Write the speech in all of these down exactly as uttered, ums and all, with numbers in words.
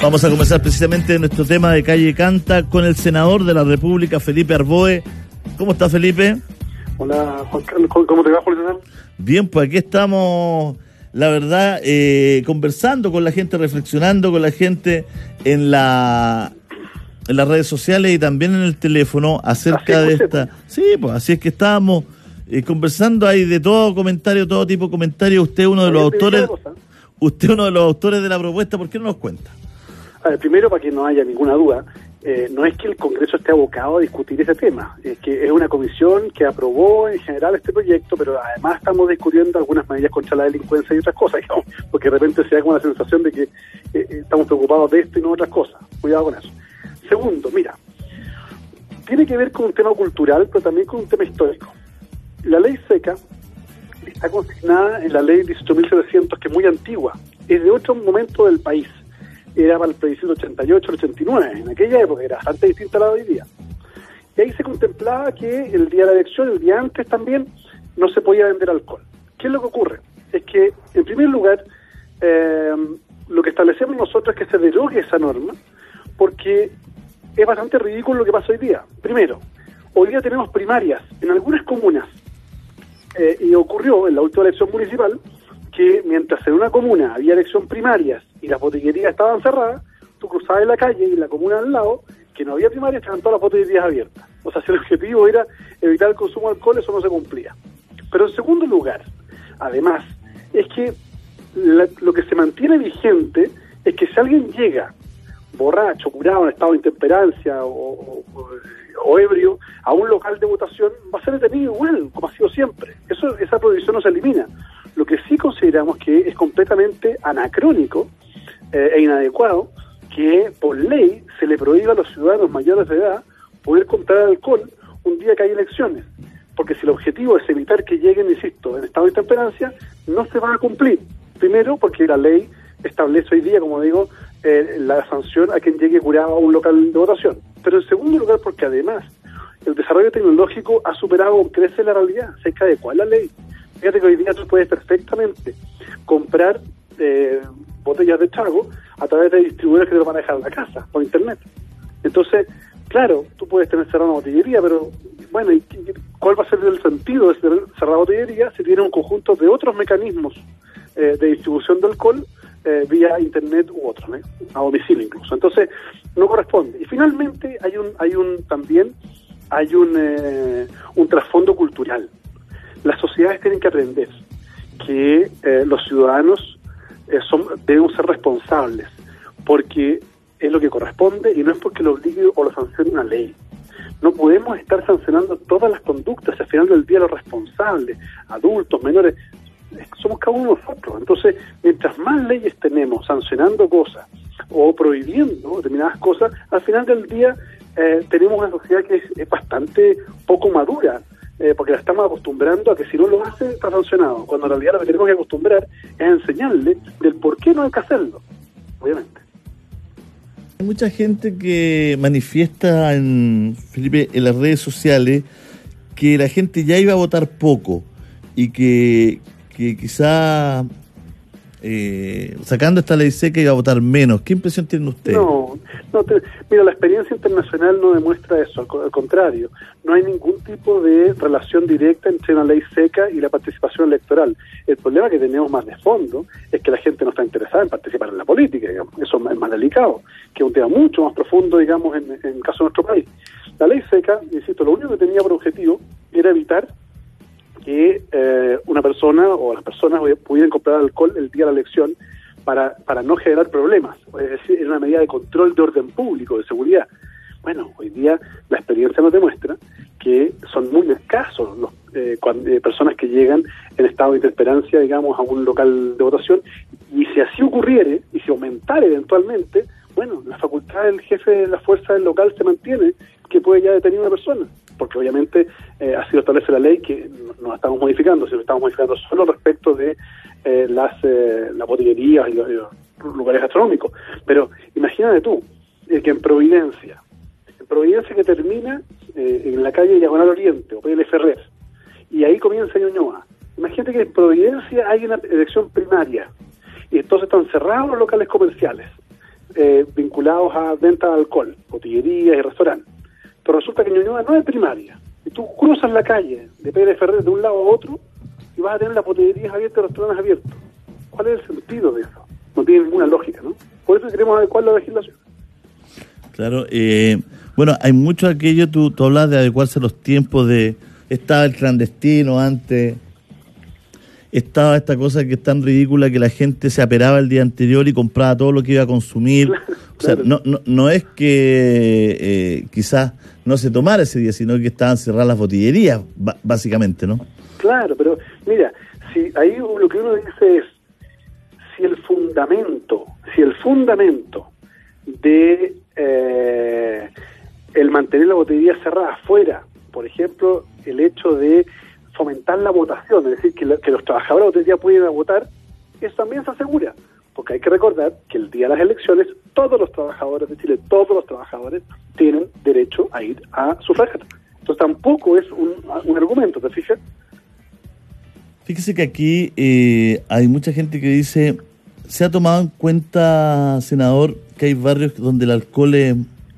Vamos a comenzar precisamente nuestro tema de Calle Canta con el senador de la República, Felipe Arboe. ¿Cómo está, Felipe? Hola, Juan Carlos. ¿Cómo te va, Julio César? Bien, pues aquí estamos, la verdad, eh, conversando con la gente, reflexionando con la gente en la en las redes sociales y también en el teléfono acerca de esta... Sí, pues así es que estábamos eh, conversando, hay de todo comentario, todo tipo de comentario. Usted uno de los autores, usted uno de los autores de la propuesta, ¿por qué no nos cuenta? A ver, primero, para que no haya ninguna duda, eh, no es que el Congreso esté abocado a discutir ese tema, es que es una comisión que aprobó en general este proyecto, pero además estamos discutiendo algunas medidas contra la delincuencia y otras cosas, digamos, porque de repente se da como la sensación de que eh, estamos preocupados de esto y no de otras cosas. Cuidado con eso. Segundo, mira, tiene que ver con un tema cultural, pero también con un tema histórico. La ley seca está consignada en la ley dieciocho mil setecientos, que es muy antigua, es de otro momento del país. Era para el plebiscito ochenta y ocho, ochenta y nueve, en aquella época era bastante distinta a la de hoy día. Y ahí se contemplaba que el día de la elección, el día antes también, no se podía vender alcohol. ¿Qué es lo que ocurre? Es que, en primer lugar, eh, lo que establecemos nosotros es que se derogue esa norma, porque es bastante ridículo lo que pasa hoy día. Primero, hoy día tenemos primarias en algunas comunas, eh, y ocurrió en la última elección municipal, que mientras en una comuna había elección primarias y las botillerías estaban cerradas, tú cruzabas en la calle y en la comuna al lado, que no había primarias, estaban todas las botillerías abiertas. O sea, si el objetivo era evitar el consumo de alcohol, eso no se cumplía. Pero en segundo lugar, además, es que la, lo que se mantiene vigente es que si alguien llega borracho, curado, en estado de intemperancia o, o, o ebrio a un local de votación, va a ser detenido igual, como ha sido siempre. Eso, esa prohibición no se elimina. Lo que sí consideramos que es completamente anacrónico eh, e inadecuado que por ley se le prohíba a los ciudadanos mayores de edad poder comprar alcohol un día que hay elecciones, porque si el objetivo es evitar que lleguen, insisto, en estado de intemperancia, no se va a cumplir. Primero, porque la ley establece hoy día, como digo, eh, la sanción a quien llegue curado a un local de votación. Pero en segundo lugar, porque además el desarrollo tecnológico ha superado con creces la realidad, se hay que adecuar la ley. Fíjate que hoy día tú puedes perfectamente comprar eh, botellas de trago a través de distribuidores que te lo van a dejar en la casa, por internet. Entonces, claro, tú puedes tener cerrada una botillería, pero bueno, ¿y cuál va a ser el sentido de cerrar la botillería si tiene un conjunto de otros mecanismos eh, de distribución de alcohol eh, vía internet u otros, ¿eh? A domicilio incluso? Entonces, no corresponde. Y finalmente hay un, hay un también hay un, eh, un trasfondo cultural. Las sociedades tienen que aprender que eh, los ciudadanos eh, son, deben ser responsables, porque es lo que corresponde y no es porque lo obligue o lo sancione una ley. No podemos estar sancionando todas las conductas, al final del día los responsables, adultos, menores, somos cada uno de nosotros. Entonces, mientras más leyes tenemos sancionando cosas o prohibiendo determinadas cosas, al final del día eh, tenemos una sociedad que es, es bastante poco madura, Eh, porque la estamos acostumbrando a que si no lo hace está sancionado, cuando en realidad lo que tenemos que acostumbrar es enseñarle del por qué no hay que hacerlo, obviamente. Hay mucha gente que manifiesta en Felipe en las redes sociales que la gente ya iba a votar poco y que, que quizá eh, sacando esta ley seca iba a votar menos. ¿Qué impresión tienen ustedes? No, no te, mira, la experiencia internacional no demuestra eso, al, al contrario, no hay ningún tipo de relación directa entre una ley seca y la participación electoral. El problema que tenemos más de fondo es que la gente no está interesada en participar en la política, digamos. Eso es más delicado, que es un tema mucho más profundo, digamos, en, en el caso de nuestro país. La ley seca, insisto, lo único que tenía por objetivo era evitar que eh, una persona o las personas pudieran comprar alcohol el día de la elección para, para no generar problemas, es decir, es una medida de control de orden público, de seguridad. Bueno, hoy día la experiencia nos demuestra que son muy escasos los eh, cuando, eh, personas que llegan en estado de intemperancia, digamos, a un local de votación, y si así ocurriere, y si aumentara eventualmente, bueno, la facultad del jefe de la fuerza del local se mantiene, que puede ya detener a una persona, porque obviamente eh, así lo establece la ley, que no la estamos modificando, sino estamos modificando solo respecto de eh, las, eh, las botillerías y los, y los lugares gastronómicos. Pero imagínate tú, eh, que en Providencia, en Providencia que termina eh, en la calle Diagonal Oriente, o P L Ferrer, y ahí comienza Ñuñoa. Imagínate que en Providencia hay una elección primaria, y entonces están cerrados los locales comerciales. eh, vinculados a venta de alcohol, botillerías y restaurantes. Pero resulta que Ñuñoa no es primaria. Y tú cruzas la calle de Pérez Ferrer de un lado a otro y vas a tener las botillerías abiertas y restaurantes abiertos. ¿Cuál es el sentido de eso? No tiene ninguna lógica, ¿no? Por eso queremos adecuar la legislación. Claro, eh, bueno, hay mucho aquello, tú, tú hablas de adecuarse a los tiempos de... Estaba el clandestino antes, estaba esta cosa que es tan ridícula que la gente se aperaba el día anterior y compraba todo lo que iba a consumir. Claro, o sea, claro. no, no, no es que eh, quizás no se tomara ese día, sino que estaban cerradas las botillerías, b- básicamente, ¿no? Claro, pero mira, si ahí lo que uno dice es, si el fundamento, si el fundamento de eh, el mantener la botillería cerrada fuera, por ejemplo, el hecho de fomentar la votación, es decir, que, la, que los trabajadores de la botillería pueden ir a votar, eso también se asegura, porque hay que recordar que el día de las elecciones todos los trabajadores de Chile, todos los trabajadores tienen derecho a ir a sufragar. Entonces tampoco es un, un argumento, ¿te fijas? Fíjese que aquí eh, hay mucha gente que dice, se ha tomado en cuenta, senador, que hay barrios donde el alcohol eh,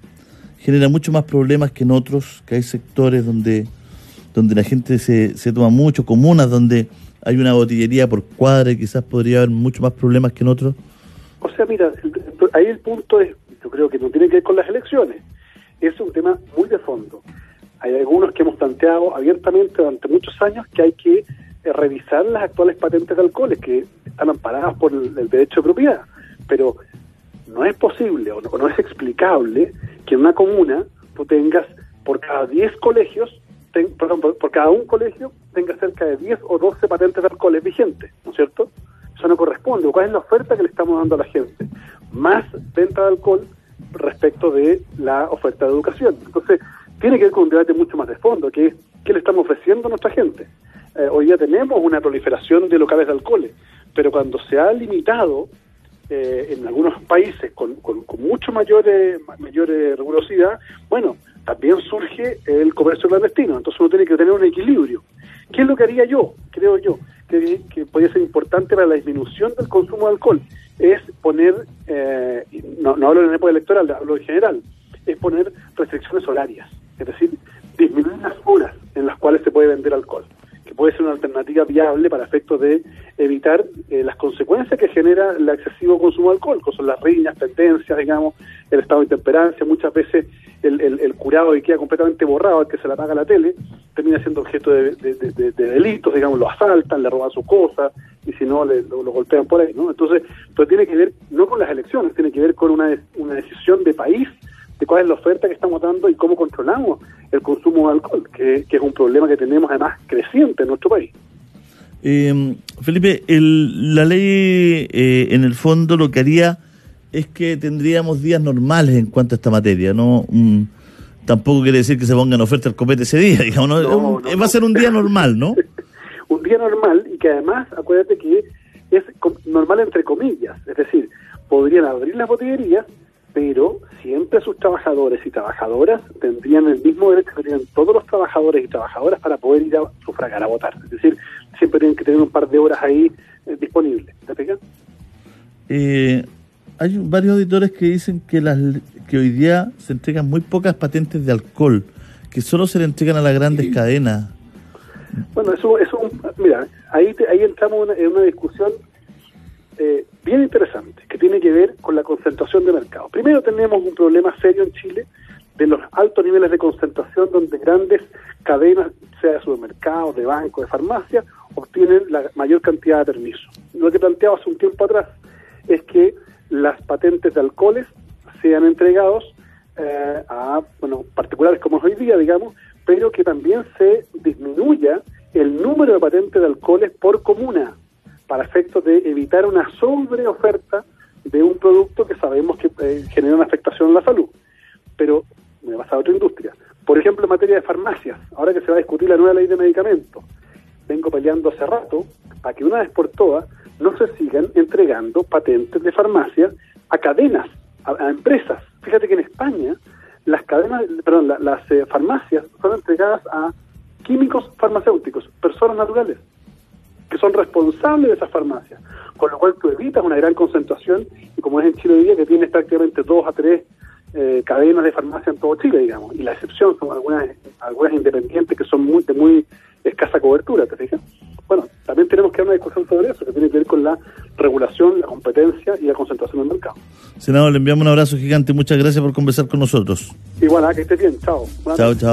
genera mucho más problemas que en otros, que hay sectores donde donde la gente se, se toma mucho, comunas donde hay una botillería por cuadra y quizás podría haber mucho más problemas que en otros. O sea, mira, ahí el punto es, yo creo que no tiene que ver con las elecciones, es un tema muy de fondo. Hay algunos que hemos planteado abiertamente durante muchos años que hay que eh, revisar las actuales patentes de alcoholes que están amparadas por el, el derecho de propiedad, pero no es posible o no, o no es explicable que en una comuna tú tengas por cada diez colegios, ten, perdón, por, por cada un colegio tenga cerca de diez o doce patentes de alcoholes vigentes, ¿no es cierto? Eso no corresponde. ¿Cuál es la oferta que le estamos dando a la gente? Más venta de alcohol respecto de la oferta de educación. Entonces, tiene que ver con un debate mucho más de fondo, que es qué le estamos ofreciendo a nuestra gente. Eh, hoy ya tenemos una proliferación de locales de alcoholes, pero cuando se ha limitado eh, en algunos países con, con, con mucho mayor, eh, mayor eh, rigurosidad, bueno, también surge el comercio clandestino. Entonces uno tiene que tener un equilibrio. ¿Qué es lo que haría yo? Creo yo que, que podría ser importante para la disminución del consumo de alcohol. Es poner, eh, no, no hablo en época electoral, hablo en general, es poner restricciones horarias. Es decir, disminuir las horas en las cuales se puede vender alcohol, que puede ser una alternativa viable para efectos de evitar eh, las consecuencias que genera el excesivo consumo de alcohol, que son las riñas, tendencias, digamos, el estado de intemperancia. Muchas veces el, el, el curado que queda completamente borrado, al que se le apaga la tele, termina siendo objeto de, de, de, de, de delitos, digamos, lo asaltan, le roban sus cosas, y si no, le, lo, lo golpean por ahí, ¿no? Entonces, pero tiene que ver, no con las elecciones, tiene que ver con una, una decisión de país, de cuál es la oferta que estamos dando y cómo controlamos el consumo de alcohol, que, que es un problema que tenemos además creciente en nuestro país. Eh, Felipe, el, la ley eh, en el fondo lo que haría es que tendríamos días normales en cuanto a esta materia, ¿no? Um, tampoco quiere decir que se ponga en oferta el copete ese día, digamos, ¿no? No, un, no, va no. a ser un día normal, ¿no? Un día normal, y que además, acuérdate que es normal entre comillas, es decir, podrían abrir las botillerías, pero siempre sus trabajadores y trabajadoras tendrían el mismo derecho que tienen todos los trabajadores y trabajadoras para poder ir a sufragar, a votar. Es decir, siempre tienen que tener un par de horas ahí eh, disponibles. ¿Te fijas? Eh, hay varios auditores que dicen que las que hoy día se entregan muy pocas patentes de alcohol, que solo se le entregan a las grandes sí. cadenas. Bueno, eso, eso mira, ahí, te, ahí entramos en una discusión Eh, bien interesante, que tiene que ver con la concentración de mercado. Primero tenemos un problema serio en Chile de los altos niveles de concentración donde grandes cadenas, sea de supermercados, de bancos, de farmacias, obtienen la mayor cantidad de permisos. Lo que planteaba hace un tiempo atrás es que las patentes de alcoholes sean entregados eh, a bueno particulares como es hoy día, digamos, pero que también se disminuya el número de patentes de alcoholes por comuna, para efectos de evitar una sobreoferta de un producto que sabemos que eh, genera una afectación en la salud. Pero me pasa a otra industria. Por ejemplo, en materia de farmacias, ahora que se va a discutir la nueva ley de medicamentos, vengo peleando hace rato para que una vez por todas no se sigan entregando patentes de farmacias a cadenas, a, a empresas. Fíjate que en España las cadenas, perdón, la, las eh, farmacias son entregadas a químicos farmacéuticos, personas naturales. que son responsables de esas farmacias, con lo cual tú evitas una gran concentración, y como es en Chile hoy día, que tienes prácticamente dos a tres eh, cadenas de farmacia en todo Chile, digamos, y la excepción son algunas algunas independientes que son muy de muy escasa cobertura, ¿te fijas? Bueno, también tenemos que dar una discusión sobre eso, que tiene que ver con la regulación, la competencia y la concentración del mercado. Senador, le enviamos un abrazo gigante y muchas gracias por conversar con nosotros. Igual, ¿eh? Que estés bien, chao. Chao, chao.